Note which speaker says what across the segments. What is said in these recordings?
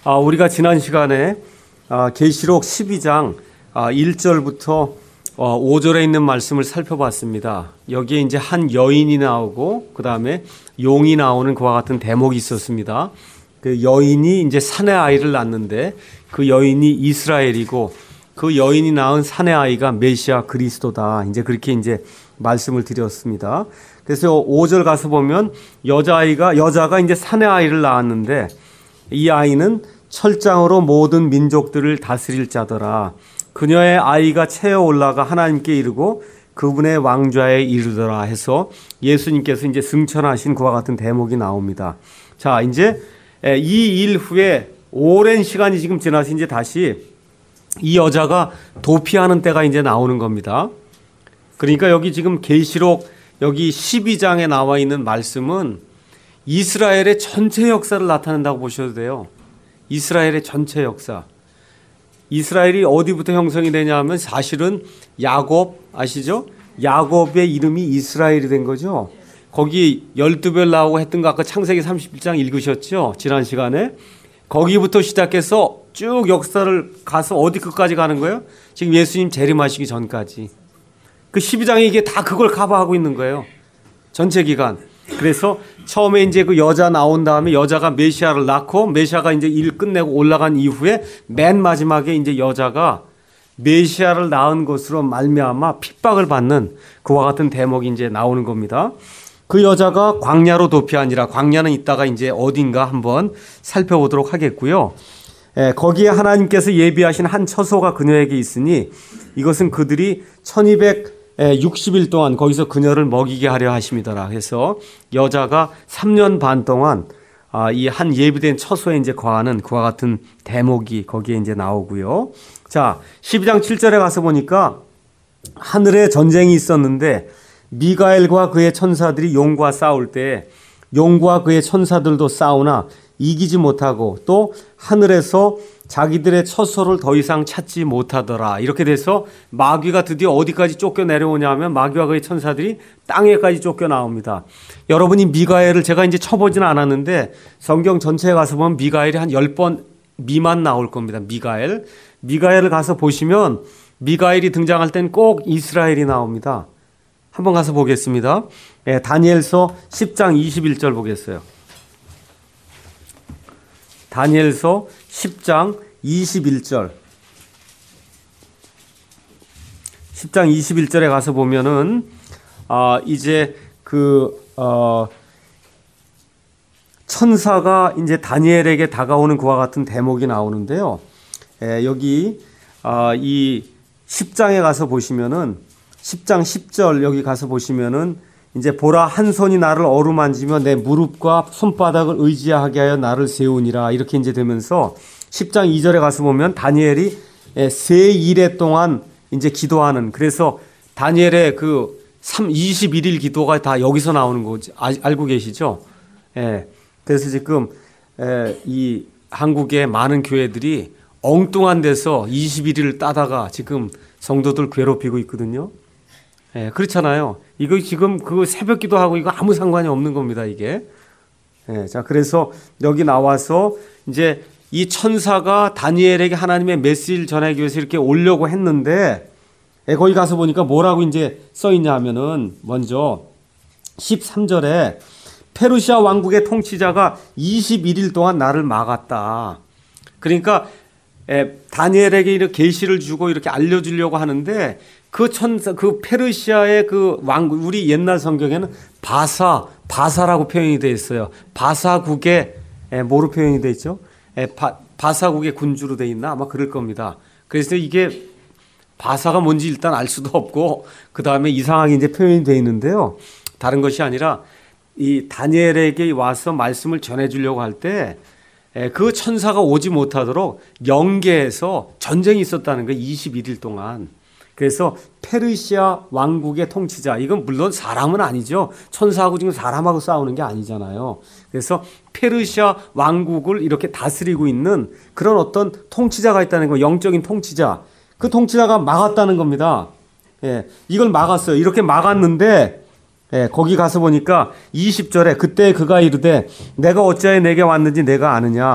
Speaker 1: 우리가 지난 시간에 계시록 12장 1절부터 5절에 있는 말씀을 살펴봤습니다. 여기에 이제 한 여인이 나오고 그 다음에 용이 나오는 그와 같은 대목이 있었습니다. 그 여인이 이제 산의 아이를 낳는데 그 여인이 이스라엘이고 그 여인이 낳은 산의 아이가 메시아 그리스도다. 이제 그렇게 이제 말씀을 드렸습니다. 그래서 5절 가서 보면 여자가 이제 산의 아이를 낳았는데 이 아이는 철장으로 모든 민족들을 다스릴 자더라. 그녀의 아이가 채어 올라가 하나님께 이르고 그분의 왕좌에 이르더라 해서 예수님께서 이제 승천하신 그와 같은 대목이 나옵니다. 자, 이제 이 일 후에 오랜 시간이 지금 지나서 이제 다시 이 여자가 도피하는 때가 이제 나오는 겁니다. 그러니까 여기 지금 계시록 여기 12장에 나와 있는 말씀은 이스라엘의 전체 역사를 나타낸다고 보셔도 돼요. 이스라엘의 전체 역사. 이스라엘이 어디부터 형성이 되냐 하면 사실은 야곱 아시죠? 야곱의 이름이 이스라엘이 된 거죠. 거기 12별 나오고 했던 거 아까 창세기 31장 읽으셨죠? 지난 시간에. 거기부터 시작해서 쭉 역사를 가서 어디 끝까지 가는 거예요? 지금 예수님 재림하시기 전까지. 그 12장에 이게 다 그걸 커버하고 있는 거예요. 전체 기간. 그래서 처음에 이제 그 여자 나온 다음에 여자가 메시아를 낳고 메시아가 이제 일 끝내고 올라간 이후에 맨 마지막에 이제 여자가 메시아를 낳은 것으로 말미암아 핍박을 받는 그와 같은 대목이 이제 나오는 겁니다. 그 여자가 광야로 도피하니라. 광야는 이따가 이제 어딘가 한번 살펴보도록 하겠고요. 거기에 하나님께서 예비하신 한 처소가 그녀에게 있으니 이것은 그들이 1260일 동안 거기서 그녀를 먹이게 하려 하심이더라. 해서 여자가 3년 반 동안 이 한 예비된 처소에 이제 거하는 그와 같은 대목이 거기에 이제 나오고요. 자, 12장 7절에 가서 보니까 하늘에 전쟁이 있었는데 미가엘과 그의 천사들이 용과 싸울 때 용과 그의 천사들도 싸우나 이기지 못하고 또 하늘에서 자기들의 처소를 더 이상 찾지 못하더라. 이렇게 돼서 마귀가 드디어 어디까지 쫓겨 내려오냐 하면 마귀와 그의 천사들이 땅에까지 쫓겨 나옵니다. 여러분이 미가엘을 제가 이제 쳐보지는 않았는데 성경 전체에 가서 보면 미가엘이 한 10번 미만 나올 겁니다. 미가엘을 가서 보시면 미가엘이 등장할 땐 꼭 이스라엘이 나옵니다. 한번 가서 보겠습니다. 다니엘서 10장 21절 보겠어요. 다니엘서 10장 21절. 10장 21절에 가서 보면은 이제 천사가 이제 다니엘에게 다가오는 그와 같은 대목이 나오는데요. 여기 이 10장에 가서 보시면은 10장 10절 여기 가서 보시면은 이제 보라 한 손이 나를 어루만지며 내 무릎과 손바닥을 의지하게 하여 나를 세우니라. 이렇게 이제 되면서 10장 2절에 가서 보면 다니엘이 세 일해 동안 이제 기도하는, 그래서 다니엘의 그 21일 기도가 다 여기서 나오는 거지. 알고 계시죠? 그래서 지금 이 한국의 많은 교회들이 엉뚱한 데서 21일을 따다가 지금 성도들 괴롭히고 있거든요. 그렇잖아요. 이거 지금 그 새벽 기도하고 이거 아무 상관이 없는 겁니다, 이게. 자, 그래서 여기 나와서 이제 이 천사가 다니엘에게 하나님의 메시지를 전하기 위해서 이렇게 오려고 했는데, 거기 가서 보니까 뭐라고 이제 써 있냐 하면은, 먼저 13절에 페르시아 왕국의 통치자가 21일 동안 나를 막았다. 그러니까 다니엘에게 이렇게 계시를 주고 이렇게 알려주려고 하는데 그 천사, 그 페르시아의 그 왕국, 우리 옛날 성경에는 바사라고 표현이 되어 있어요. 바사국의 뭐로 표현이 되어 있죠? 바사국의 군주로 되어 있나? 아마 그럴 겁니다. 그래서 이게 바사가 뭔지 일단 알 수도 없고 그 다음에 이상하게 이제 표현이 되어 있는데요. 다른 것이 아니라 이 다니엘에게 와서 말씀을 전해주려고 할 때 그 천사가 오지 못하도록 영계에서 전쟁이 있었다는 거예요. 21일 동안. 그래서 페르시아 왕국의 통치자, 이건 물론 사람은 아니죠. 천사하고 지금 사람하고 싸우는 게 아니잖아요. 그래서 페르시아 왕국을 이렇게 다스리고 있는 그런 어떤 통치자가 있다는 거, 영적인 통치자. 그 통치자가 막았다는 겁니다. 이걸 막았어요. 이렇게 막았는데 거기 가서 보니까 20절에 그때 그가 이르되 내가 어찌하여 내게 왔는지 내가 아느냐.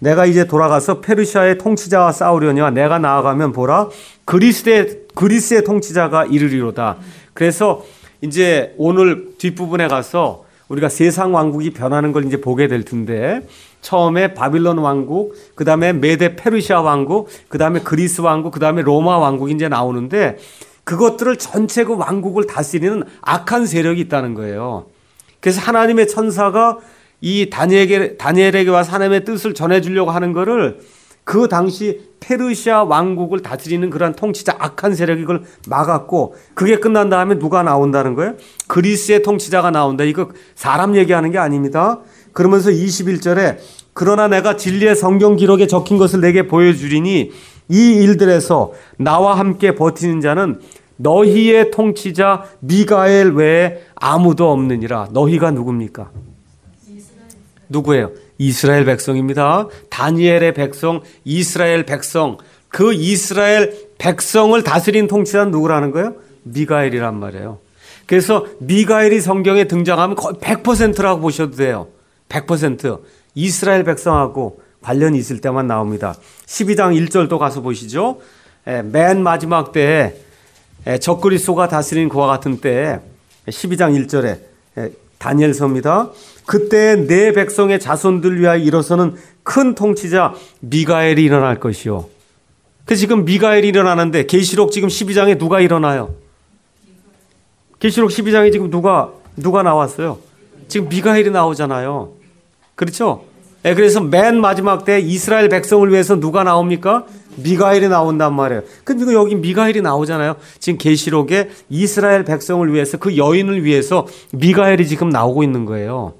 Speaker 1: 내가 이제 돌아가서 페르시아의 통치자와 싸우려니와 내가 나아가면 보라 그리스의 통치자가 이르리로다. 그래서 이제 오늘 뒷부분에 가서 우리가 세상 왕국이 변하는 걸 이제 보게 될 텐데, 처음에 바빌론 왕국, 그 다음에 메데 페르시아 왕국, 그 다음에 그리스 왕국, 그 다음에 로마 왕국이 이제 나오는데, 그것들을 전체 그 왕국을 다스리는 악한 세력이 있다는 거예요. 그래서 하나님의 천사가 이 다니엘에게 와서 하나님의 뜻을 전해주려고 하는 거를 그 당시 페르시아 왕국을 다스리는 그러한 통치자 악한 세력이 그걸 막았고, 그게 끝난 다음에 누가 나온다는 거예요? 그리스의 통치자가 나온다. 이거 사람 얘기하는 게 아닙니다. 그러면서 21절에 그러나 내가 진리의 성경 기록에 적힌 것을 내게 보여주리니 이 일들에서 나와 함께 버티는 자는 너희의 통치자 미가엘 외에 아무도 없느니라. 너희가 누굽니까? 누구예요? 이스라엘 백성입니다. 다니엘의 백성, 이스라엘 백성. 그 이스라엘 백성을 다스린 통치자는 누구라는 거예요? 미가엘이란 말이에요. 그래서 미가엘이 성경에 등장하면 거의 100%라고 보셔도 돼요. 100%. 이스라엘 백성하고 관련이 있을 때만 나옵니다. 12장 1절도 가서 보시죠. 맨 마지막 때에 적그리스도가 다스린 그와 같은 때에 12장 1절에 다니엘서입니다. 그때 내 백성의 자손들 위하여 일어서는 큰 통치자 미가엘이 일어날 것이요. 그 지금 미가엘이 일어나는데 계시록 지금 12장에 누가 일어나요? 계시록 12장에 지금 누가 나왔어요? 지금 미가엘이 나오잖아요. 그렇죠? 그래서 맨 마지막 때 이스라엘 백성을 위해서 누가 나옵니까? 미가엘이 나온단 말이에요. 근데 여기 미가엘이 나오잖아요. 지금 계시록에 이스라엘 백성을 위해서, 그 여인을 위해서 미가엘이 지금 나오고 있는 거예요.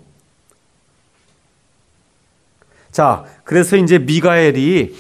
Speaker 1: 자, 그래서 이제 미가엘이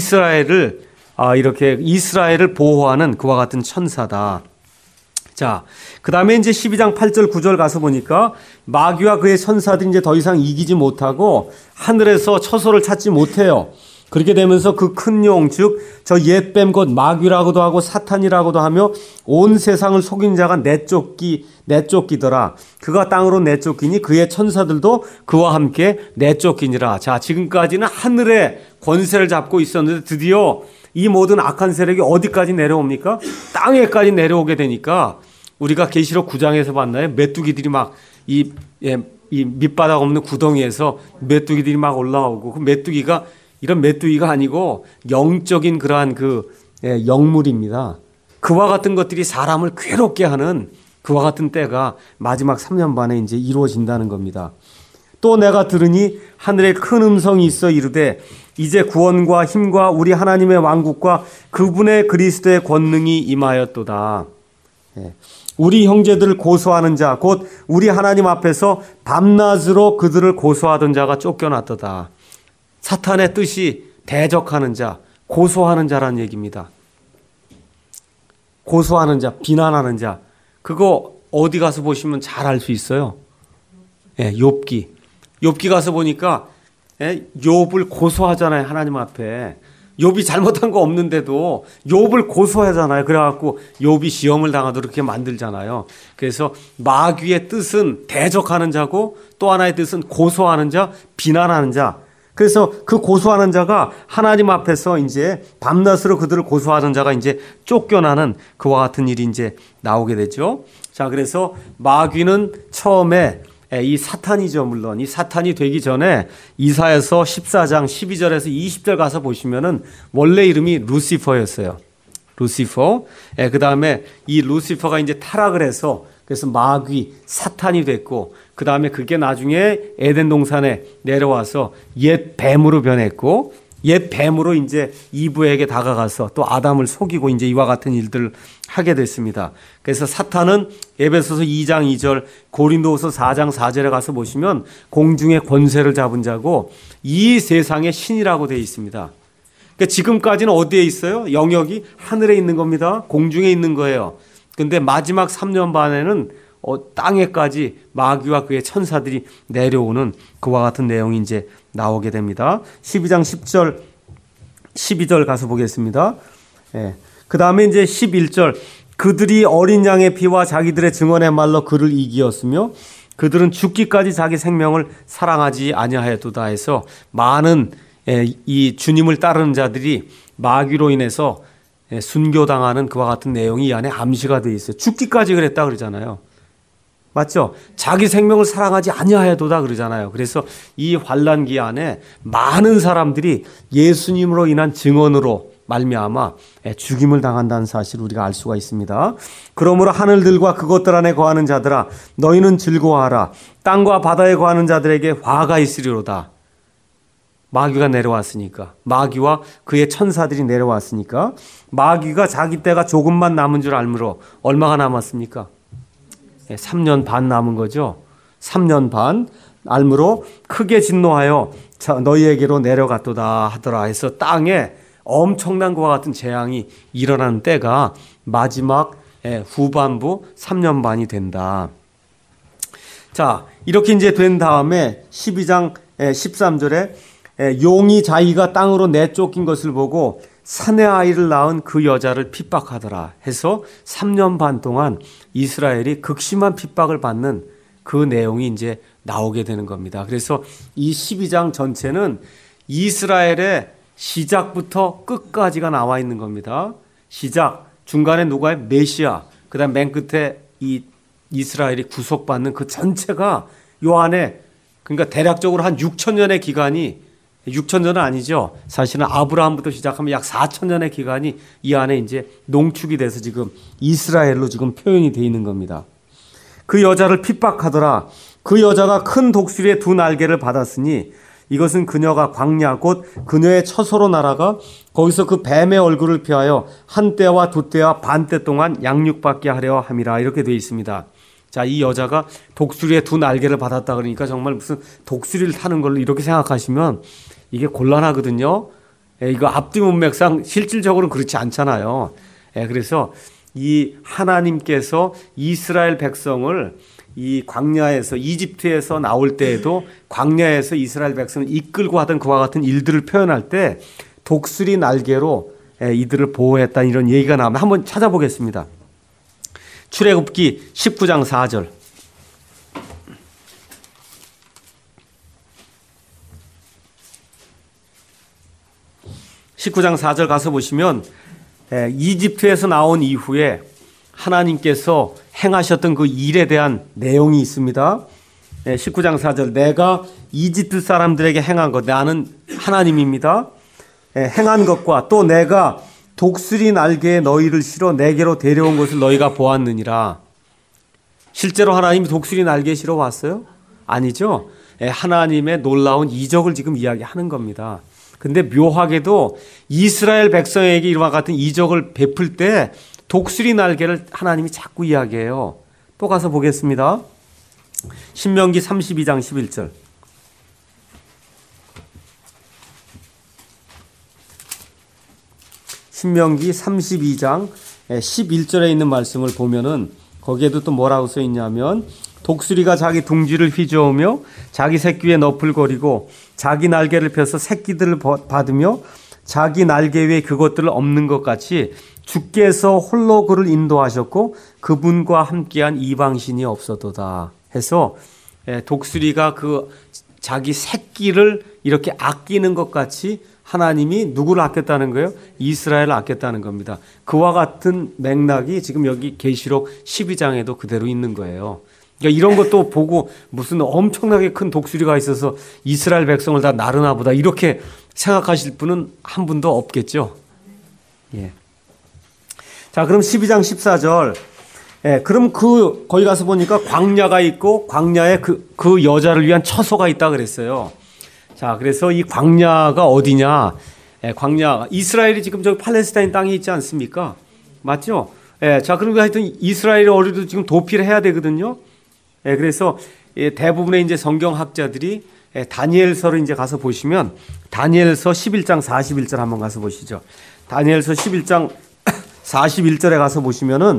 Speaker 1: 이스라엘을 보호하는 그와 같은 천사다. 자, 그 다음에 이제 12장 8절 9절 가서 보니까 마귀와 그의 천사들이 이제 더 이상 이기지 못하고 하늘에서 처소를 찾지 못해요. 그렇게 되면서 그 큰 용, 즉 저 옛뱀 곧 마귀라고도 하고 사탄이라고도 하며 온 세상을 속인 자가 내쫓기더라. 그가 땅으로 내쫓기니 그의 천사들도 그와 함께 내쫓기니라. 자, 지금까지는 하늘의 권세를 잡고 있었는데 드디어 이 모든 악한 세력이 어디까지 내려옵니까? 땅에까지 내려오게 되니까 우리가 계시록 9장에서 봤나요? 메뚜기들이 막 이 밑바닥 없는 구덩이에서 메뚜기들이 막 올라오고, 그 메뚜기가 이런 메뚜기가 아니고 영적인 그러한 영물입니다. 그와 같은 것들이 사람을 괴롭게 하는 그와 같은 때가 마지막 3년 반에 이제 이루어진다는 겁니다. 또 내가 들으니 하늘에 큰 음성이 있어 이르되 이제 구원과 힘과 우리 하나님의 왕국과 그분의 그리스도의 권능이 임하였도다. 우리 형제들을 고소하는 자, 곧 우리 하나님 앞에서 밤낮으로 그들을 고소하던 자가 쫓겨났도다. 사탄의 뜻이 대적하는 자, 고소하는 자라는 얘기입니다. 고소하는 자, 비난하는 자. 그거 어디 가서 보시면 잘 알 수 있어요. 욥기. 욥기 가서 보니까 욥을 고소하잖아요, 하나님 앞에. 욥이 잘못한 거 없는데도 욥을 고소하잖아요. 그래갖고 욥이 시험을 당하도록 이렇게 만들잖아요. 그래서 마귀의 뜻은 대적하는 자고 또 하나의 뜻은 고소하는 자, 비난하는 자. 그래서 그 고소하는 자가 하나님 앞에서 이제 밤낮으로 그들을 고소하는 자가 이제 쫓겨나는 그와 같은 일이 이제 나오게 되죠. 자, 그래서 마귀는 처음에 이 사탄이죠. 물론 이 사탄이 되기 전에 이사야서 14장 12절에서 20절 가서 보시면은 원래 이름이 루시퍼였어요. 루시퍼. 그 다음에 이 루시퍼가 이제 타락을 해서 그래서 마귀, 사탄이 됐고, 그 다음에 그게 나중에 에덴 동산에 내려와서 옛 뱀으로 변했고, 옛 뱀으로 이제 이브에게 다가가서 또 아담을 속이고 이제 이와 같은 일들을 하게 됐습니다. 그래서 사탄은 에베소서 2장 2절, 고린도후서 4장 4절에 가서 보시면 공중의 권세를 잡은 자고 이 세상의 신이라고 되어 있습니다. 그러니까 지금까지는 어디에 있어요? 영역이 하늘에 있는 겁니다. 공중에 있는 거예요. 근데 마지막 3년 반에는 땅에까지 마귀와 그의 천사들이 내려오는 그와 같은 내용이 이제 나오게 됩니다. 12장 10절, 12절 가서 보겠습니다. 그 다음에 이제 11절. 그들이 어린 양의 피와 자기들의 증언의 말로 그를 이기었으며 그들은 죽기까지 자기 생명을 사랑하지 아니하였도다 해서 많은 이 주님을 따르는 자들이 마귀로 인해서 순교당하는 그와 같은 내용이 이 안에 암시가 되어 있어요. 죽기까지 그랬다 그러잖아요. 맞죠? 자기 생명을 사랑하지 아니하여도다 그러잖아요. 그래서 이 환난기 안에 많은 사람들이 예수님으로 인한 증언으로 말미암아 죽임을 당한다는 사실을 우리가 알 수가 있습니다. 그러므로 하늘들과 그것들 안에 거하는 자들아 너희는 즐거워하라. 땅과 바다에 거하는 자들에게 화가 있으리로다. 마귀가 내려왔으니까, 마귀와 그의 천사들이 내려왔으니까, 마귀가 자기 때가 조금만 남은 줄 알므로 얼마가 남았습니까? 3년 반 남은 거죠. 3년 반 알므로 크게 진노하여 너희에게로 내려갔도다 하더라 해서 땅에 엄청난 것과 같은 재앙이 일어나는 때가 마지막 후반부 3년 반이 된다. 자, 이렇게 이제 된 다음에 12장 13절에 용이 자기가 땅으로 내쫓긴 것을 보고 사내 아이를 낳은 그 여자를 핍박하더라 해서 3년 반 동안 이스라엘이 극심한 핍박을 받는 그 내용이 이제 나오게 되는 겁니다. 그래서 이 12장 전체는 이스라엘의 시작부터 끝까지가 나와 있는 겁니다. 시작, 중간에 누가의 메시아, 그 다음 맨 끝에 이 이스라엘이 구속받는 그 전체가 요 안에, 그러니까 대략적으로 한 6,000년의 기간이, 6,000년은 아니죠. 사실은 아브라함부터 시작하면 약 4,000년의 기간이 이 안에 이제 농축이 돼서 지금 이스라엘로 지금 표현이 되어 있는 겁니다. 그 여자를 핍박하더라. 그 여자가 큰 독수리의 2날개를 받았으니 이것은 그녀가 광야 곧 그녀의 처소로 날아가 거기서 그 뱀의 얼굴을 피하여 한 때와 2때와 반 때 동안 양육받게 하려 함이라 이렇게 되어 있습니다. 자, 이 여자가 독수리의 2날개를 받았다 그러니까 정말 무슨 독수리를 타는 걸로 이렇게 생각하시면 이게 곤란하거든요. 이거 앞뒤 문맥상 실질적으로는 그렇지 않잖아요. 그래서 이 하나님께서 이스라엘 백성을 이 광야에서 이집트에서 나올 때에도 광야에서 이스라엘 백성을 이끌고 하던 그와 같은 일들을 표현할 때 독수리 날개로 이들을 보호했다는 이런 얘기가 나오면 한번 찾아보겠습니다. 출애굽기 19장 4절. (19장 4절) 가서 보시면 이집트에서 나온 이후에 하나님께서 행하셨던 그 일에 대한 내용이 있습니다. 19장 4절. 내가 이집트 사람들에게 행한 것, 나는 하나님입니다. 행한 것과 또 내가 독수리 날개에 너희를 실어 내게로 데려온 것을 너희가 보았느니라. 실제로 하나님이 독수리 날개에 실어 왔어요? 아니죠. 하나님의 놀라운 이적을 지금 이야기하는 겁니다. 근데 묘하게도 이스라엘 백성에게 이와 같은 이적을 베풀 때 독수리 날개를 하나님이 자꾸 이야기해요. 또 가서 보겠습니다. 신명기 32장 11절. 신명기 32장 11절에 있는 말씀을 보면은 거기에도 또 뭐라고 써 있냐면 독수리가 자기 둥지를 휘저으며 자기 새끼 위에 너풀거리고 자기 날개를 펴서 새끼들을 받으며 자기 날개 위에 그것들을 엎는 것 같이 주께서 홀로 그를 인도하셨고 그분과 함께한 이방신이 없어도다 해서 독수리가 그 자기 새끼를 이렇게 아끼는 것 같이 하나님이 누구를 아꼈다는 거예요? 이스라엘을 아꼈다는 겁니다. 그와 같은 맥락이 지금 여기 계시록 12장에도 그대로 있는 거예요. 그러니까 이런 것도 보고 무슨 엄청나게 큰 독수리가 있어서 이스라엘 백성을 다 나르나 보다 이렇게 생각하실 분은 한 분도 없겠죠. 예. 자, 그럼 12장 14절. 그럼 거기 가서 보니까 광야가 있고 광야에 그 여자를 위한 처소가 있다 그랬어요. 자, 그래서 이 광야가 어디냐? 광야, 이스라엘이 지금 저기 팔레스타인 땅에 있지 않습니까? 맞죠? 자, 그럼 하여튼 이스라엘의 어리도 지금 도피를 해야 되거든요. 그래서 대부분의 이제 성경학자들이 다니엘서를 이제 가서 보시면 다니엘서 11장 41절 한번 가서 보시죠. 다니엘서 11장 41절에 가서 보시면은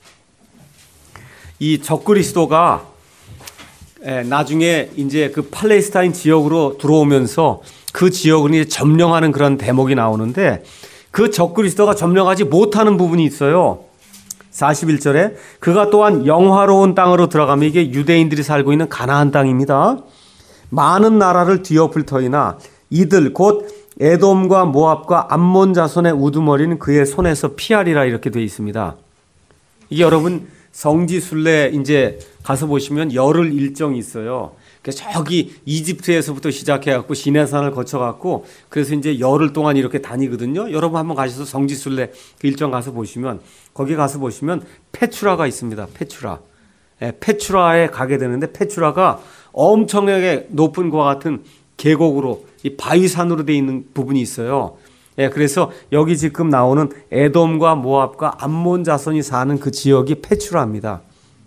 Speaker 1: 이 적그리스도가 나중에 이제 그 팔레스타인 지역으로 들어오면서 그 지역을 이제 점령하는 그런 대목이 나오는데 그 적그리스도가 점령하지 못하는 부분이 있어요. 41절에 그가 또한 영화로운 땅으로 들어가면 이게 유대인들이 살고 있는 가나안 땅입니다. 많은 나라를 뒤엎을 터이나 이들 곧 에돔과 모압과 암몬 자손의 우두머리는 그의 손에서 피하리라 이렇게 되어 있습니다. 이게 여러분 성지순례 이제 가서 보시면 열흘 일정이 있어요. 저기 이집트에서부터 시작해갖고 시내산을 거쳐갖고 그래서 이제 열흘 동안 이렇게 다니거든요. 여러분 한번 가셔서 성지순례 그 일정 가서 보시면 거기 가서 보시면 페추라가 있습니다. 페추라. 페추라에 가게 되는데 페추라가 엄청나게 높은 것과 같은 계곡으로 이 바위산으로 되어 있는 부분이 있어요. 그래서 여기 지금 나오는 에돔과 모압과 암몬 자손이 사는 그 지역이 페추라입니다.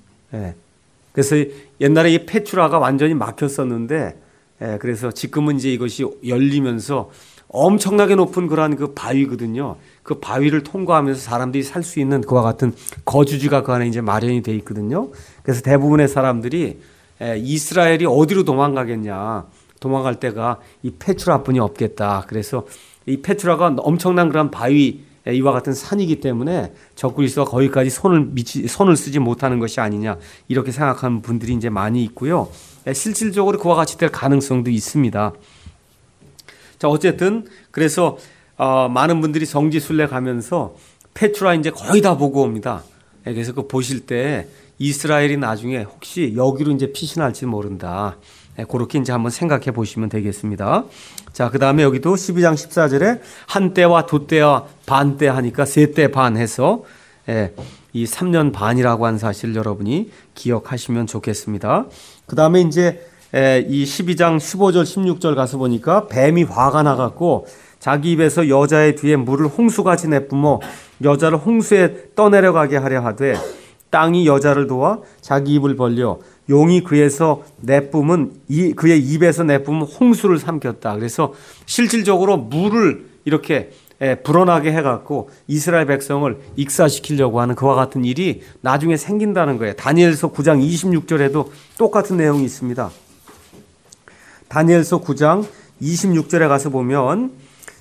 Speaker 1: 그래서 옛날에 이 페추라가 완전히 막혔었는데, 그래서 지금은 이제 이것이 열리면서 엄청나게 높은 그러한 그 바위거든요. 그 바위를 통과하면서 사람들이 살 수 있는 그와 같은 거주지가 그 안에 이제 마련이 돼 있거든요. 그래서 대부분의 사람들이 이스라엘이 어디로 도망가겠냐. 도망갈 데가 이 페추라뿐이 없겠다. 그래서 이 페추라가 엄청난 그런 바위 이와 같은 산이기 때문에 적그리스도가 거기까지 손을 쓰지 못하는 것이 아니냐 이렇게 생각하는 분들이 이제 많이 있고요. 실질적으로 그와 같이 될 가능성도 있습니다. 자, 어쨌든 그래서 많은 분들이 성지순례 가면서 페추라 이제 거의 다 보고 옵니다. 그래서 그 보실 때 이스라엘이 나중에 혹시 여기로 이제 피신할지 모른다. 그렇게 이제 한번 생각해 보시면 되겠습니다. 자, 그 다음에 여기도 12장 14절에 한때와 두때와 반때 하니까 세때 반 해서 이 3년 반이라고 한 사실 여러분이 기억하시면 좋겠습니다. 그 다음에 이제 이 12장 15절 16절 가서 보니까 뱀이 화가 나갖고 자기 입에서 여자의 뒤에 물을 홍수같이 내뿜어 여자를 홍수에 떠내려가게 하려 하되 땅이 여자를 도와 자기 입을 벌려 용이 그에서 내뿜은 그의 입에서 내뿜은 홍수를 삼켰다. 그래서 실질적으로 물을 이렇게 불어나게 해갖고 이스라엘 백성을 익사시키려고 하는 그와 같은 일이 나중에 생긴다는 거예요. 다니엘서 9장 26절에도 똑같은 내용이 있습니다. 다니엘서 9장 26절에 가서 보면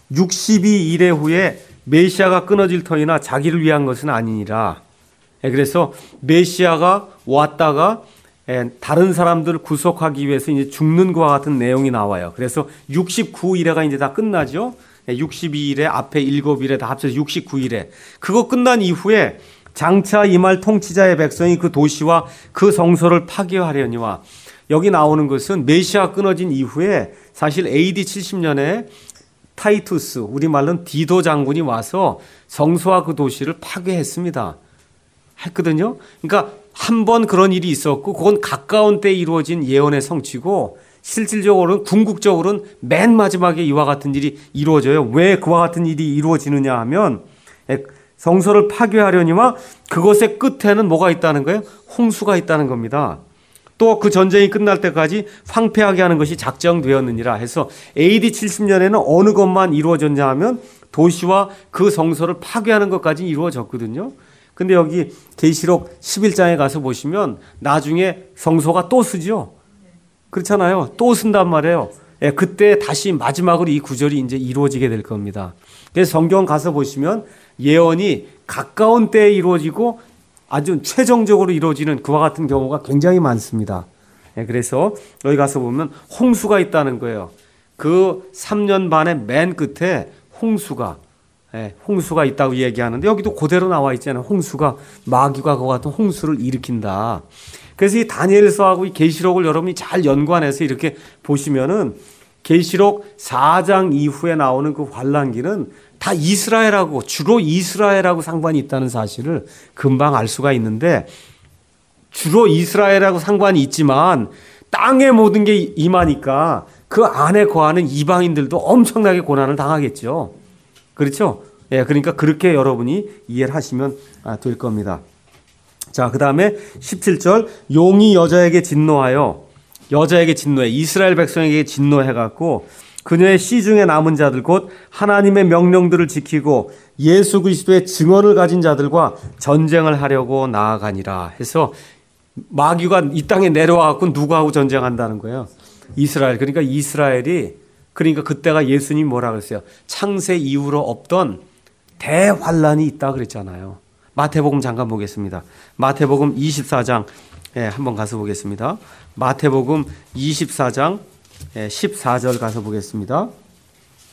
Speaker 1: 62일의 후에 메시아가 끊어질 터이나 자기를 위한 것은 아니니라. 그래서 메시아가 왔다가 다른 사람들을 구속하기 위해서 이제 죽는 것과 같은 내용이 나와요. 그래서 69일에가 이제 다 끝나죠. 62일에 앞에 7일에 다 합쳐서 69일에. 그거 끝난 이후에 장차 임할 통치자의 백성이 그 도시와 그 성소를 파괴하려니와. 여기 나오는 것은 메시아 끊어진 이후에 사실 AD 70년에 타이투스, 우리말로는 디도 장군이 와서 성소와 그 도시를 파괴했습니다. 했거든요. 그러니까 한 번 그런 일이 있었고 그건 가까운 때에 이루어진 예언의 성취고 실질적으로는 궁극적으로는 맨 마지막에 이와 같은 일이 이루어져요. 왜 그와 같은 일이 이루어지느냐 하면 성소를 파괴하려니와 그것의 끝에는 뭐가 있다는 거예요? 홍수가 있다는 겁니다. 또 그 전쟁이 끝날 때까지 황폐하게 하는 것이 작정되었느니라 해서 AD 70년에는 어느 것만 이루어졌냐 하면 도시와 그 성소를 파괴하는 것까지 이루어졌거든요. 근데 여기 계시록 11장에 가서 보시면 나중에 성소가 또 쓰죠. 그렇잖아요. 또 쓴단 말이에요. 그때 다시 마지막으로 이 구절이 이제 이루어지게 될 겁니다. 그래서 성경 가서 보시면 예언이 가까운 때에 이루어지고 아주 최종적으로 이루어지는 그와 같은 경우가 굉장히 많습니다. 그래서 여기 가서 보면 홍수가 있다는 거예요. 그 3년 반의 맨 끝에 홍수가 있다고 얘기하는데 여기도 그대로 나와 있잖아요. 홍수가 마귀가 그와 같은 홍수를 일으킨다. 그래서 이 다니엘서하고 이 계시록을 여러분이 잘 연관해서 이렇게 보시면은 계시록 4장 이후에 나오는 그 환란기는 다 이스라엘하고 주로 이스라엘하고 상관이 있다는 사실을 금방 알 수가 있는데 주로 이스라엘하고 상관이 있지만 땅의 모든 게 임하니까 그 안에 거하는 이방인들도 엄청나게 고난을 당하겠죠. 그렇죠? 그러니까 그렇게 여러분이 이해를 하시면 될 겁니다. 자, 그 다음에 17절 용이 여자에게 진노해 이스라엘 백성에게 진노해갖고 그녀의 씨 중에 남은 자들 곧 하나님의 명령들을 지키고 예수 그리스도의 증언을 가진 자들과 전쟁을 하려고 나아가니라 해서 마귀가 이 땅에 내려와갖고 누구하고 전쟁한다는 거예요? 이스라엘. 그러니까 이스라엘이 그러니까 그때가 예수님 뭐라 그랬어요? 창세 이후로 없던 대환란이 있다 그랬잖아요. 마태복음 잠깐 보겠습니다. 마태복음 24장 한번 가서 보겠습니다. 마태복음 24장 14절 가서 보겠습니다.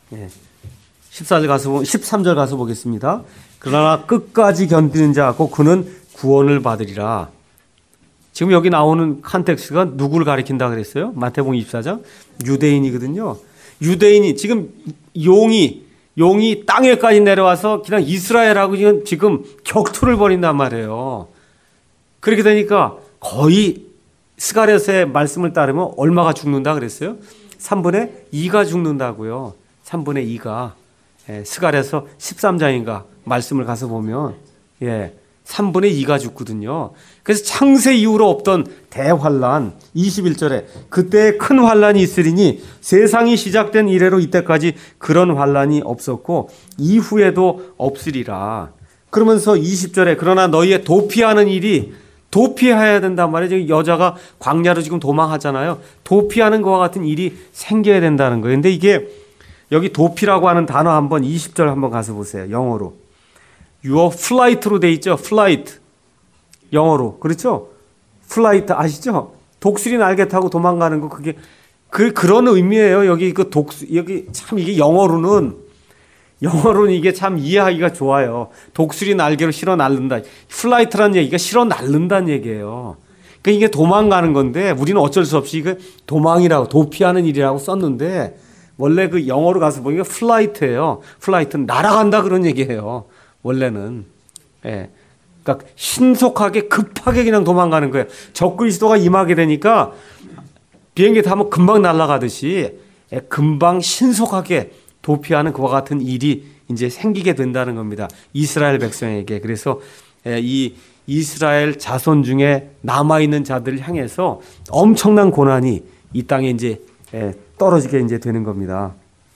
Speaker 1: 예. 13절 가서 보겠습니다. 그러나 끝까지 견디는 자고 그는 구원을 받으리라. 지금 여기 나오는 컨텍스트가 누구를 가리킨다 그랬어요? 마태복음 24장 유대인이거든요. 유대인이 지금 용이 땅에까지 내려와서 그냥 이스라엘하고 지금 격투를 벌인단 말이에요. 그렇게 되니까 거의 스가랴서의 말씀을 따르면 얼마가 죽는다 그랬어요? 3분의 2가 죽는다고요. 3분의 2가. 스가랴서 13장인가 말씀을 가서 보면 3분의 2가 죽거든요. 그래서 창세 이후로 없던 대환란 21절에 그때 큰 환란이 있으리니 세상이 시작된 이래로 이때까지 그런 환란이 없었고 이후에도 없으리라. 그러면서 20절에 그러나 너희의 도피하는 일이 도피해야 된단 말이에요. 지금 여자가 광야로 지금 도망하잖아요. 도피하는 것과 같은 일이 생겨야 된다는 거예요. 근데 이게 여기 도피라고 하는 단어 한번 20절 한번 가서 보세요. 영어로. Your flight로 돼 있죠. flight. 영어로. 그렇죠? flight 아시죠? 독수리 날개 타고 도망가는 거 그게 그런 의미예요. 여기 여기 참 이게 영어로는 이게 참 이해하기가 좋아요. 독수리 날개로 실어 날른다. 플라이트라는 얘기가 실어 날른다는 얘기예요. 그러니까 이게 도망가는 건데 우리는 어쩔 수 없이 이거 도망이라고 도피하는 일이라고 썼는데 원래 그 영어로 가서 보니까 플라이트예요. 플라이트는 날아간다 그런 얘기예요. 원래는. 그러니까 신속하게 급하게 그냥 도망가는 거예요. 적그리스도가 임하게 되니까 비행기 타면 금방 날아가듯이 금방 신속하게 도피하는 그와 같은 일이 이제 생기게 된다는 겁니다. 이스라엘 백성에게. 그래서 이 이스라엘 자손 중에 남아있는 자들을 향해서 엄청난 고난이 이 땅에 이제 떨어지게 이제 되는 겁니다.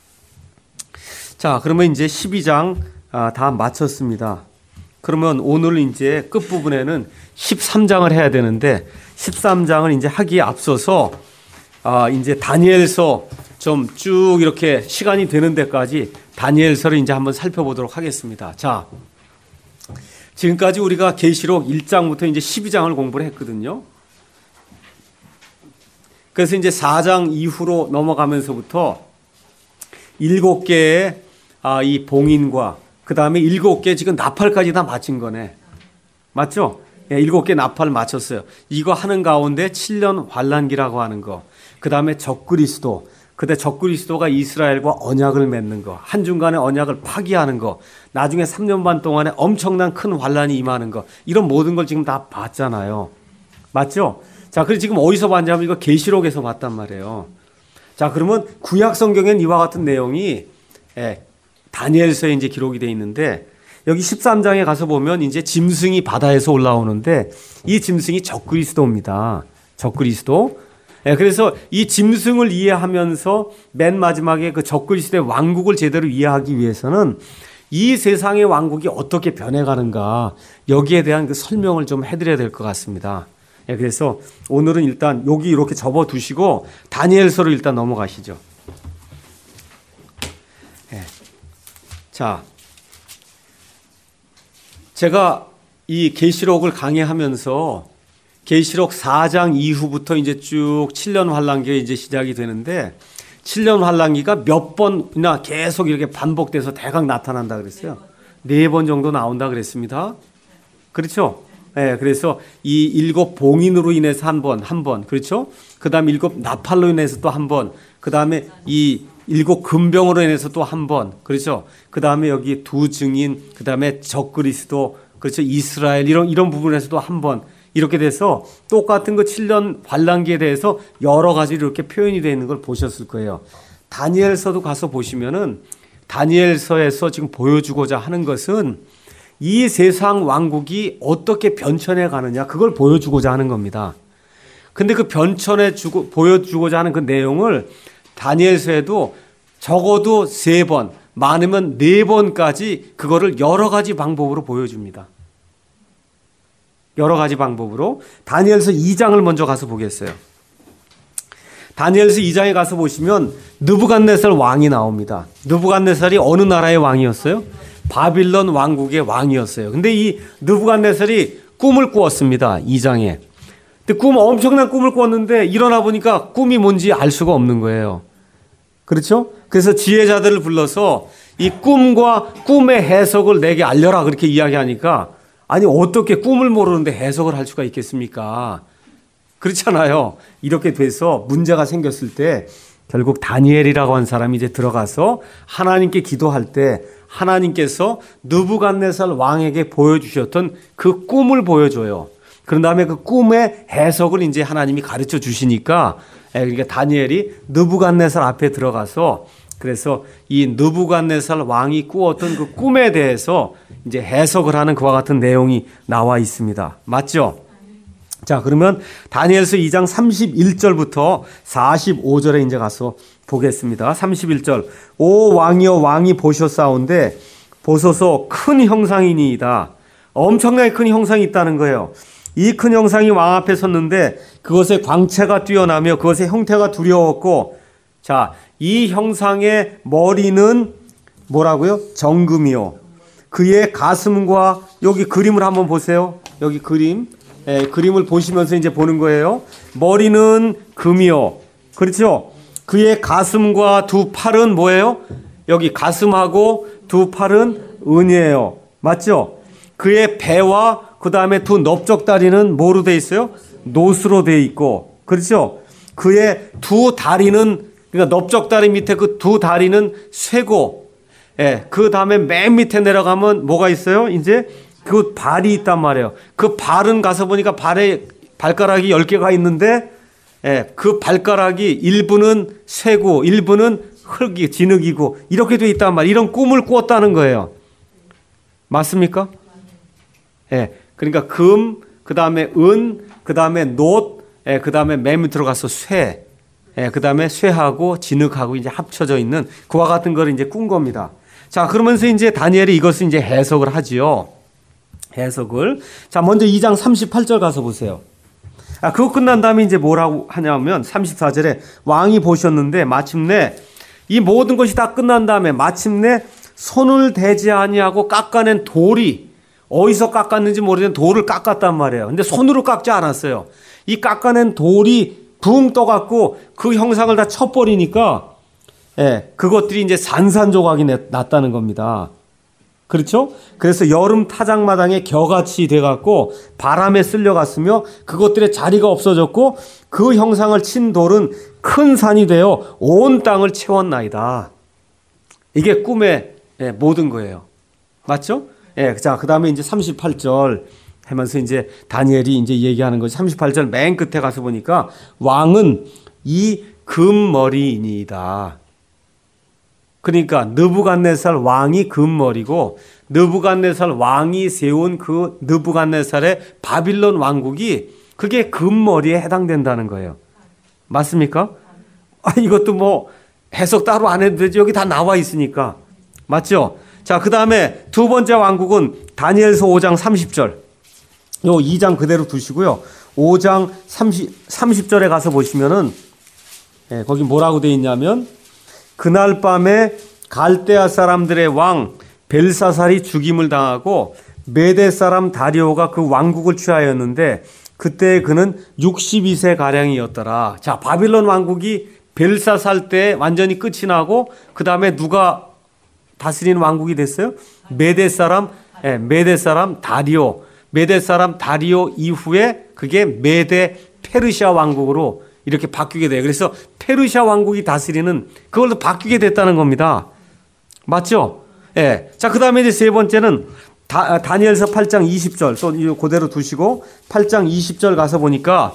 Speaker 1: 자, 그러면 이제 12장 다 마쳤습니다. 그러면 오늘 이제 끝부분에는 13장을 해야 되는데 13장을 이제 하기에 앞서서 이제 다니엘서 좀 쭉 이렇게 시간이 되는 데까지 다니엘서를 이제 한번 살펴보도록 하겠습니다. 자, 지금까지 우리가 계시록 1장부터 이제 12장을 공부를 했거든요. 그래서 이제 4장 이후로 넘어가면서부터 7개의 이 봉인과 그 다음에 7개 지금 나팔까지 다 마친 거네. 맞죠? 7개 나팔 마쳤어요. 이거 하는 가운데 7년 환란기라고 하는 거. 그 다음에 적그리스도. 그때 적그리스도가 이스라엘과 언약을 맺는 거. 한중간에 언약을 파기하는 거. 나중에 3년 반 동안에 엄청난 큰 환란이 임하는 거. 이런 모든 걸 지금 다 봤잖아요. 맞죠? 자, 그래서 지금 어디서 봤냐면 이거 계시록에서 봤단 말이에요. 자, 그러면 구약 성경엔 이와 같은 내용이 다니엘서에 이제 기록이 되어 있는데 여기 13장에 가서 보면 이제 짐승이 바다에서 올라오는데 이 짐승이 적그리스도입니다. 적그리스도. 그래서 이 짐승을 이해하면서 맨 마지막에 그 적그리스도의 왕국을 제대로 이해하기 위해서는 이 세상의 왕국이 어떻게 변해가는가 여기에 대한 그 설명을 좀 해드려야 될 것 같습니다. 그래서 오늘은 일단 여기 이렇게 접어두시고 다니엘서로 일단 넘어가시죠. 자, 제가 이 계시록을 강의하면서 계시록 4장 이후부터 이제 쭉 7년 환란기가 이제 시작이 되는데 7년 환란기가 몇 번이나 계속 이렇게 반복돼서 대강 나타난다 그랬어요. 4번 정도 나온다 그랬습니다. 그렇죠? 그래서 이 7 봉인으로 인해서 한 번, 그렇죠? 그 다음에 7 나팔로 인해서 또 한 번, 그 다음에 이 7 금병으로 인해서 또 한 번, 그렇죠? 그 다음에 여기 2 증인, 그 다음에 적그리스도, 그렇죠? 이스라엘, 이런 부분에서도 한 번, 이렇게 돼서 똑같은 그 7년 환란기에 대해서 여러 가지로 이렇게 표현이 되어 있는 걸 보셨을 거예요. 다니엘서도 가서 보시면은 다니엘서에서 지금 보여주고자 하는 것은 이 세상 왕국이 어떻게 변천해 가느냐 그걸 보여주고자 하는 겁니다. 근데 그 보여주고자 하는 그 내용을 다니엘서에도 적어도 3번, 많으면 4번까지 그거를 여러 가지 방법으로 보여줍니다. 여러 가지 방법으로. 다니엘서 2장을 먼저 가서 보겠어요. 다니엘서 2장에 가서 보시면 느부갓네살 왕이 나옵니다. 느부갓네살이 어느 나라의 왕이었어요? 바빌론 왕국의 왕이었어요. 근데 이 느부갓네살이 꿈을 꾸었습니다. 2장에. 근데 엄청난 꿈을 꿨는데 일어나 보니까 꿈이 뭔지 알 수가 없는 거예요. 그렇죠? 그래서 지혜자들을 불러서 이 꿈과 꿈의 해석을 내게 알려라 그렇게 이야기하니까 아니 어떻게 꿈을 모르는데 해석을 할 수가 있겠습니까? 그렇잖아요. 이렇게 돼서 문제가 생겼을 때 결국 다니엘이라고 한 사람이 이제 들어가서 하나님께 기도할 때 하나님께서 느부갓네살 왕에게 보여주셨던 그 꿈을 보여줘요. 그런 다음에 그 꿈의 해석을 이제 하나님이 가르쳐 주시니까 그러니까 다니엘이 느부갓네살 앞에 들어가서 그래서 이 느부갓네살 왕이 꾸었던 그 꿈에 대해서 이제 해석을 하는 그와 같은 내용이 나와 있습니다. 맞죠? 자, 그러면 다니엘서 2장 31절부터 45절에 이제 가서 보겠습니다. 31절. 오 왕이여 왕이 보셨사온데 보소서 큰 형상이니이다. 엄청나게 큰 형상이 있다는 거예요. 이 큰 형상이 왕 앞에 섰는데 그것의 광채가 뛰어나며 그것의 형태가 두려웠고 자, 이 형상의 머리는 뭐라고요? 정금이요. 그의 가슴과 여기 그림을 한번 보세요. 여기 그림. 그림을 보시면서 이제 보는 거예요. 머리는 금이요. 그렇죠? 그의 가슴과 두 팔은 뭐예요? 여기 가슴하고 두 팔은 은이에요. 맞죠? 그의 배와 그 다음에 두 넓적다리는 뭐로 돼 있어요? 노스로 돼 있고. 그렇죠? 그의 두 다리는 그러니까 넓적다리 밑에 그 두 다리는 쇠고 그 다음에 맨 밑에 내려가면 뭐가 있어요? 이제 그 발이 있단 말이에요. 그 발은 가서 보니까 발에 발가락이 10개가 있는데 그 발가락이 일부는 쇠고 일부는 흙이 진흙이고 이렇게 돼 있단 말이에요. 이런 꿈을 꾸었다는 거예요. 맞습니까? 그러니까 금, 그 다음에 은, 그 다음에 놋, 그 다음에 맨 밑으로 가서 쇠, 그 다음에 쇠하고 진흙하고 이제 합쳐져 있는 그와 같은 걸 이제 꾼 겁니다. 자, 그러면서 이제 다니엘이 이것을 이제 해석을 하지요. 해석을. 자, 먼저 2장 38절 가서 보세요. 그거 끝난 다음에 이제 뭐라고 하냐면 34절에 왕이 보셨는데 마침내 이 모든 것이 다 끝난 다음에 마침내 손을 대지 아니하고 깎아낸 돌이 어디서 깎았는지 모르겠는데 돌을 깎았단 말이에요. 근데 손으로 깎지 않았어요. 이 깎아낸 돌이 붕 떠갖고 그 형상을 다 쳐버리니까 그것들이 이제 산산조각이 났다는 겁니다. 그렇죠? 그래서 여름 타작마당에 겨같이 돼갖고 바람에 쓸려갔으며 그것들의 자리가 없어졌고 그 형상을 친 돌은 큰 산이 되어 온 땅을 채웠나이다. 이게 꿈의 모든 거예요. 맞죠? 자, 그 다음에 이제 38절 하면서 이제 다니엘이 이제 얘기하는 거지. 38절 맨 끝에 가서 보니까 왕은 이 금머리이니이다. 그러니까 느부갓네살 왕이 금머리고 느부갓네살 왕이 세운 그 느부갓네살의 바빌론 왕국이 그게 금머리에 해당된다는 거예요. 맞습니까? 이것도 뭐 해석 따로 안 해도 되지. 여기 다 나와 있으니까. 맞죠? 자, 그 다음에 두 번째 왕국은 다니엘서 5장 30절. 요 2장 그대로 두시고요. 5장 30절에 가서 보시면은 거기 뭐라고 돼 있냐면 그날 밤에 갈대아 사람들의 왕 벨사살이 죽임을 당하고 메대 사람 다리오가 그 왕국을 취하였는데 그때 그는 62세 가량이었더라. 자, 바빌론 왕국이 벨사살 때 완전히 끝이 나고 그 다음에 누가 다스리는 왕국이 됐어요? 메대 사람 다리오. 메대 사람 다리오 이후에 그게 메대 페르시아 왕국으로 이렇게 바뀌게 돼요. 그래서 페르시아 왕국이 다스리는 그걸로 바뀌게 됐다는 겁니다. 맞죠? 자, 그 다음에 이제 세 번째는 다니엘서 8장 20절. 또 이거 그대로 두시고 8장 20절 가서 보니까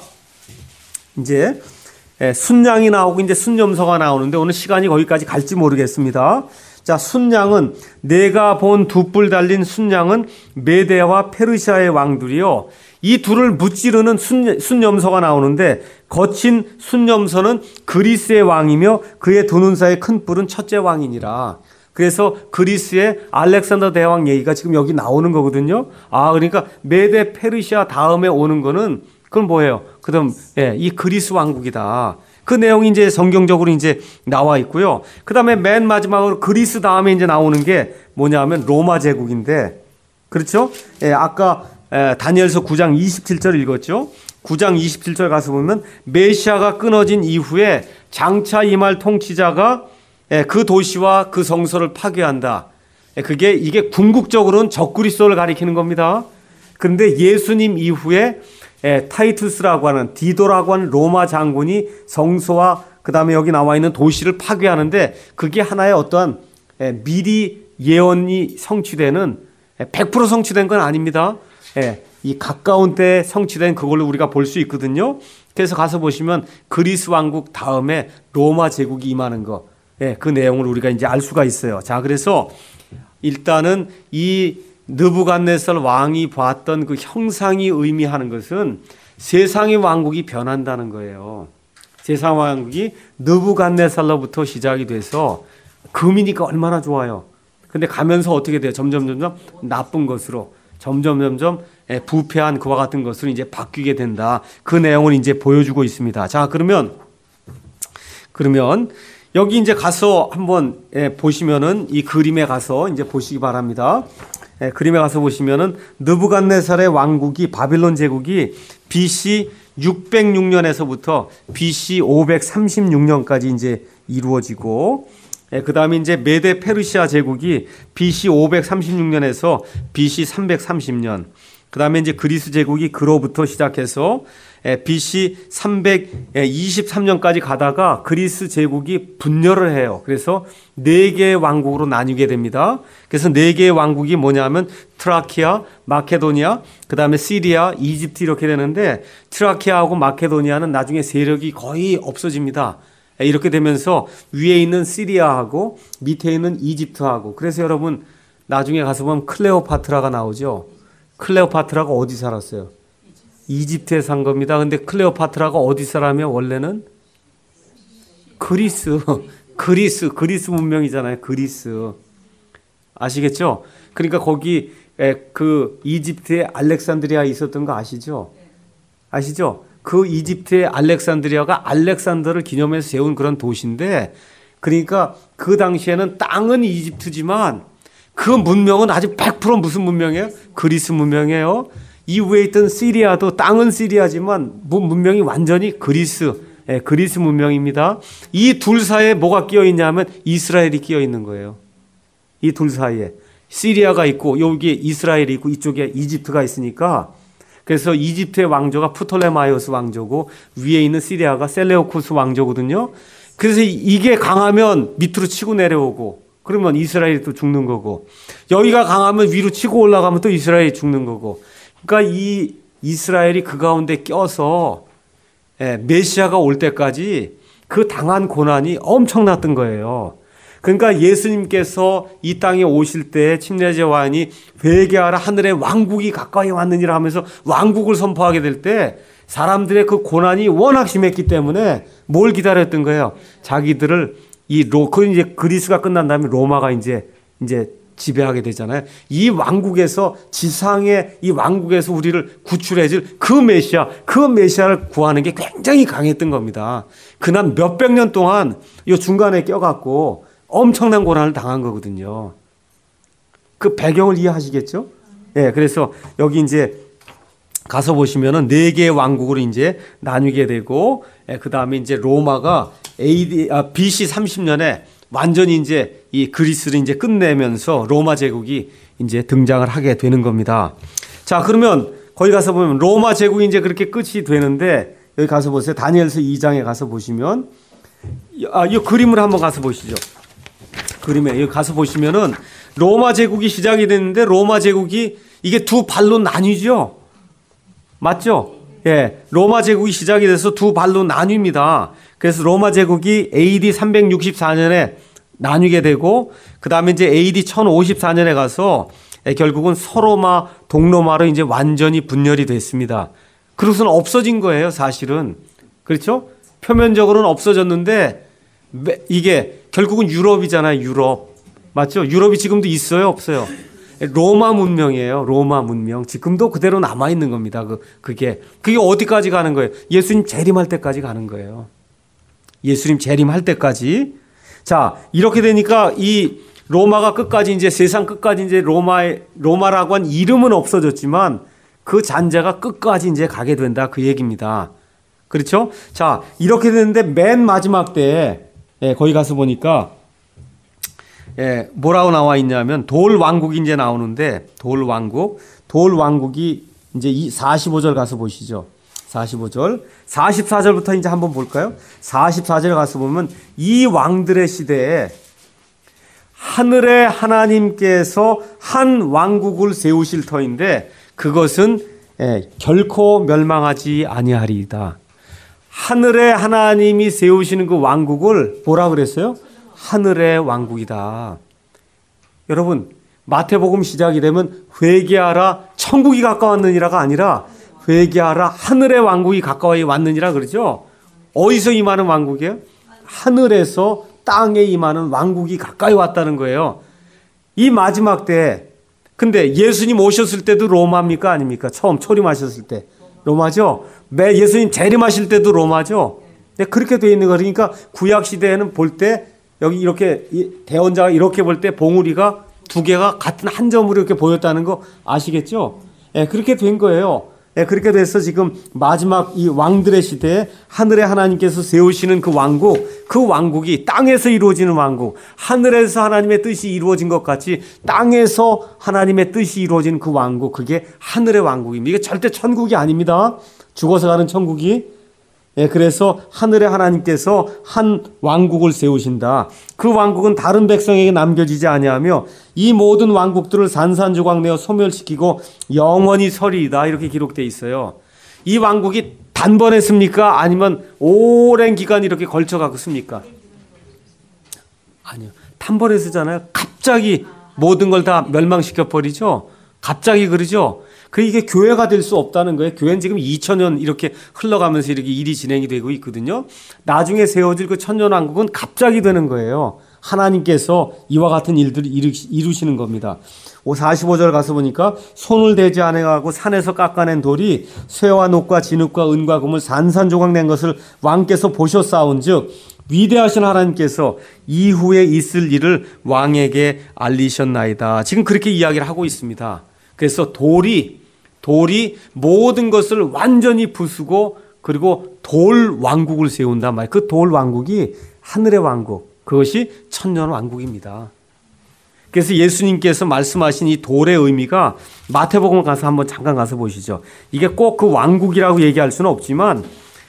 Speaker 1: 이제 순양이 나오고 이제 순념서가 나오는데 오늘 시간이 거기까지 갈지 모르겠습니다. 자, 순양은 내가 본 두 뿔 달린 순양은 메대와 페르시아의 왕들이요. 이 둘을 무찌르는 순념서가 나오는데 거친 순념서는 그리스의 왕이며 그의 두 눈 사이의 큰 뿔은 첫째 왕이니라. 그래서 그리스의 알렉산더 대왕 얘기가 지금 여기 나오는 거거든요. 그러니까 메대 페르시아 다음에 오는 거는 그건 뭐예요? 그다음 이 그리스 왕국이다. 그 내용이 이제 성경적으로 이제 나와 있고요. 그다음에 맨 마지막으로 그리스 다음에 이제 나오는 게 뭐냐면 로마 제국인데, 그렇죠? 아까 다니엘서 9장 27절 읽었죠? 9장 27절 가서 보면 메시아가 끊어진 이후에 장차 임할 통치자가 그 도시와 그 성소를 파괴한다. 이게 궁극적으로는 적그리스도를 가리키는 겁니다. 그런데 예수님 이후에 타이투스라고 하는 디도라고 하는 로마 장군이 성소와 그 다음에 여기 나와 있는 도시를 파괴하는데 그게 하나의 어떠한 미리 예언이 성취되는 100% 성취된 건 아닙니다. 이 가까운 때에 성취된 그걸로 우리가 볼 수 있거든요. 그래서 가서 보시면 그리스 왕국 다음에 로마 제국이 임하는 거, 그 내용을 우리가 이제 알 수가 있어요. 자, 그래서 일단은 이 느부갓네살 왕이 봤던 그 형상이 의미하는 것은 세상의 왕국이 변한다는 거예요. 세상 왕국이 느부갓네살로부터 시작이 돼서 금이니까 얼마나 좋아요. 근데 가면서 어떻게 돼요? 점점 나쁜 것으로 점점 부패한 그와 같은 것으로 이제 바뀌게 된다. 그 내용을 이제 보여주고 있습니다. 자, 그러면 여기 이제 가서 한번 보시면은 이 그림에 가서 이제 보시기 바랍니다. 그림에 가서 보시면은 느부갓네살의 왕국이 바빌론 제국이 BC 606년에서부터 BC 536년까지 이제 이루어지고 그 다음에 이제 메데 페르시아 제국이 BC 536년에서 BC 330년, 그 다음에 이제 그리스 제국이 그로부터 시작해서 BC 323년까지 가다가 그리스 제국이 분열을 해요. 그래서 4개의 왕국으로 나뉘게 됩니다. 그래서 4개의 왕국이 뭐냐면 트라키아, 마케도니아, 그 다음에 시리아, 이집트 이렇게 되는데 트라키아하고 마케도니아는 나중에 세력이 거의 없어집니다. 이렇게 되면서 위에 있는 시리아하고 밑에 있는 이집트하고, 그래서 여러분 나중에 가서 보면 클레오파트라가 나오죠. 클레오파트라가 어디 살았어요? 이집트에 산 겁니다. 근데 클레오파트라가 어디 사람이에요? 원래는 그리스 문명이잖아요. 그리스. 아시겠죠? 그러니까 거기 그 이집트에 알렉산드리아에 있었던 거 아시죠? 아시죠? 그 이집트의 알렉산드리아가 알렉산더를 기념해서 세운 그런 도시인데, 그러니까 그 당시에는 땅은 이집트지만 그 문명은 아주 100% 무슨 문명이에요? 그리스 문명이에요. 이후에 있던 시리아도 땅은 시리아지만 문명이 완전히 그리스 문명입니다. 이 둘 사이에 뭐가 끼어 있냐면 이스라엘이 끼어 있는 거예요. 이 둘 사이에 시리아가 있고 여기에 이스라엘이 있고 이쪽에 이집트가 있으니까, 그래서 이집트의 왕조가 프톨레마이오스 왕조고 위에 있는 시리아가 셀레오쿠스 왕조거든요. 그래서 이게 강하면 밑으로 치고 내려오고, 그러면 이스라엘이 또 죽는 거고, 여기가 강하면 위로 치고 올라가면 또 이스라엘이 죽는 거고. 그러니까 이 이스라엘이 그 가운데 껴서 메시아가 올 때까지 그 당한 고난이 엄청났던 거예요. 그러니까 예수님께서 이 땅에 오실 때 침례제 요한이 회개하라, 하늘의 왕국이 가까이 왔느니라 하면서 왕국을 선포하게 될 때 사람들의 그 고난이 워낙 심했기 때문에 뭘 기다렸던 거예요? 자기들을 이제 그리스가 끝난 다음에 로마가 이제 지배하게 되잖아요. 이 왕국에서, 지상의 이 왕국에서 우리를 구출해줄 그 메시아를 구하는 게 굉장히 강했던 겁니다. 그날 몇백 년 동안 이 중간에 껴갖고 엄청난 고난을 당한 거거든요. 그 배경을 이해하시겠죠? 그래서 여기 이제 가서 보시면은 4개의 왕국으로 이제 나뉘게 되고, 그 다음에 이제 로마가 BC 30년에 완전히 이제 이 그리스를 이제 끝내면서 로마 제국이 이제 등장을 하게 되는 겁니다. 자, 그러면 거기 가서 보면 로마 제국이 이제 그렇게 끝이 되는데, 여기 가서 보세요. 다니엘서 2장에 가서 보시면, 이 그림을 한번 가서 보시죠. 그림에 여기 가서 보시면은 로마 제국이 시작이 됐는데 로마 제국이 이게 두 발로 나뉘죠. 맞죠? 로마 제국이 시작이 돼서 두 발로 나뉩니다. 그래서 로마 제국이 AD 364년에 나뉘게 되고, 그 다음에 이제 AD 1054년에 가서 결국은 서로마, 동로마로 이제 완전히 분열이 됐습니다. 그것은 없어진 거예요, 사실은. 그렇죠? 표면적으로는 없어졌는데, 이게 결국은 유럽이잖아요, 유럽. 맞죠? 유럽이 지금도 있어요, 없어요? 로마 문명이에요. 로마 문명. 지금도 그대로 남아있는 겁니다. 그게 어디까지 가는 거예요? 예수님 재림할 때까지 가는 거예요. 예수님 재림할 때까지. 자, 이렇게 되니까 이 로마가 끝까지 이제 세상 끝까지 이제 로마라고 한 이름은 없어졌지만 그 잔재가 끝까지 이제 가게 된다. 그 얘기입니다. 그렇죠? 자, 이렇게 되는데 맨 마지막 때에 거기 가서 보니까 뭐라고 나와 있냐면 돌 왕국이 이제 나오는데 돌 왕국이 이제 45절 가서 보시죠. 45절, 44절부터 이제 한번 볼까요? 44절 가서 보면 이 왕들의 시대에 하늘의 하나님께서 한 왕국을 세우실 터인데 그것은 결코 멸망하지 아니하리이다. 하늘의 하나님이 세우시는 그 왕국을 뭐라 그랬어요? 하늘의 왕국이다. 여러분, 마태복음 시작이 되면 회개하라 천국이 가까웠느니라가 아니라 회개하라 하늘의 왕국이 가까이 왔느니라 그러죠. 어디서 임하는 왕국이에요? 하늘에서 땅에 임하는 왕국이 가까이 왔다는 거예요. 이 마지막 때에 근데 예수님 오셨을 때도 로마입니까? 아닙니까? 처음 초림하셨을 때 로마죠. 예수님 재림하실 때도 로마죠. 네, 그렇게 돼 있는 거. 그러니까 구약 시대에는 볼 때 여기 이렇게 대언자가 이렇게 볼 때 봉우리가 두 개가 같은 한 점으로 이렇게 보였다는 거 아시겠죠? 네, 그렇게 된 거예요. 네, 그렇게 돼서 지금 마지막 이 왕들의 시대에 하늘의 하나님께서 세우시는 그 왕국이 땅에서 이루어지는 왕국, 하늘에서 하나님의 뜻이 이루어진 것 같이 땅에서 하나님의 뜻이 이루어진 그 왕국, 그게 하늘의 왕국입니다. 이게 절대 천국이 아닙니다. 죽어서 가는 천국이. 그래서 하늘의 하나님께서 한 왕국을 세우신다. 그 왕국은 다른 백성에게 남겨지지 아니하며 이 모든 왕국들을 산산조각 내어 소멸시키고 영원히 서리이다. 이렇게 기록되어 있어요. 이 왕국이 단번에 씁니까? 아니면 오랜 기간 이렇게 걸쳐가고 씁니까? 아니요. 단번에 쓰잖아요. 갑자기 모든 걸 다 멸망시켜버리죠. 갑자기 그러죠. 이게 교회가 될 수 없다는 거예요. 교회는 지금 2000년 이렇게 흘러가면서 이렇게 일이 진행이 되고 있거든요. 나중에 세워질 그 천년왕국은 갑자기 되는 거예요. 하나님께서 이와 같은 일들을 이루시는 겁니다. 45절 가서 보니까 손을 대지 않아가고 산에서 깎아낸 돌이 쇠와 녹과 진흙과 은과 금을 산산조각 낸 것을 왕께서 보셨사온즉 위대하신 하나님께서 이후에 있을 일을 왕에게 알리셨나이다. 지금 그렇게 이야기를 하고 있습니다. 그래서 돌이 모든 것을 완전히 부수고 그리고 돌 왕국을 세운단 말이에요. 그 돌 왕국이 하늘의 왕국, 그것이 천년 왕국입니다. 그래서 예수님께서 말씀하신 이 돌의 의미가 마태복음 가서 한번 잠깐 가서 보시죠. 이게 꼭 그 왕국이라고 얘기할 수는 없지만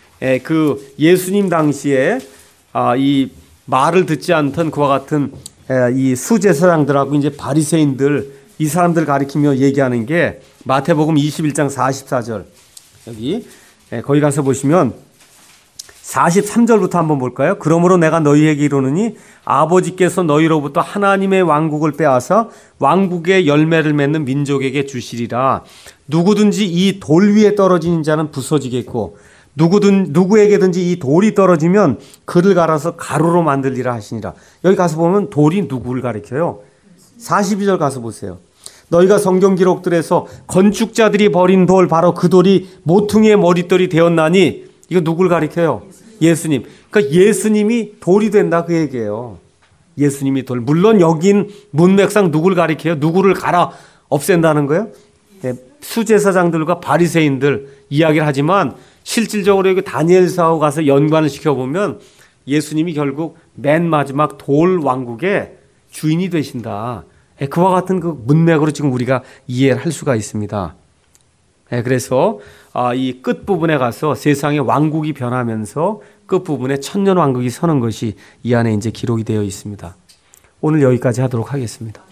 Speaker 1: 그 예수님 당시에 이 말을 듣지 않던 그와 같은 이 수제사장들하고 이제 바리새인들 이 사람들 가리키며 얘기하는 게 마태복음 21장 44절 여기 거기 가서 보시면 43절부터 한번 볼까요? 그러므로 내가 너희에게 이르노니 아버지께서 너희로부터 하나님의 왕국을 빼앗아 왕국의 열매를 맺는 민족에게 주시리라. 누구든지 이 돌 위에 떨어지는 자는 부서지겠고 누구에게든지 이 돌이 떨어지면 그를 갈아서 가루로 만들리라 하시니라. 여기 가서 보면 돌이 누구를 가리켜요? 42절 가서 보세요. 너희가 성경 기록들에서 건축자들이 버린 돌 바로 그 돌이 모퉁이의 머릿돌이 되었나니 이거 누굴 가리켜요? 예수님. 그러니까 예수님이 돌이 된다 그 얘기예요. 예수님이 돌. 물론 여긴 문맥상 누굴 가리켜요? 누구를 갈아 없앤다는 거예요? 수제사장들과 바리새인들 이야기를 하지만 실질적으로 여기 다니엘서하고 가서 연관을 시켜보면 예수님이 결국 맨 마지막 돌 왕국의 주인이 되신다. 그와 같은 그 문맥으로 지금 우리가 이해를 할 수가 있습니다. 그래서 이 끝부분에 가서 세상의 왕국이 변하면서 끝부분에 천년 왕국이 서는 것이 이 안에 이제 기록이 되어 있습니다. 오늘 여기까지 하도록 하겠습니다.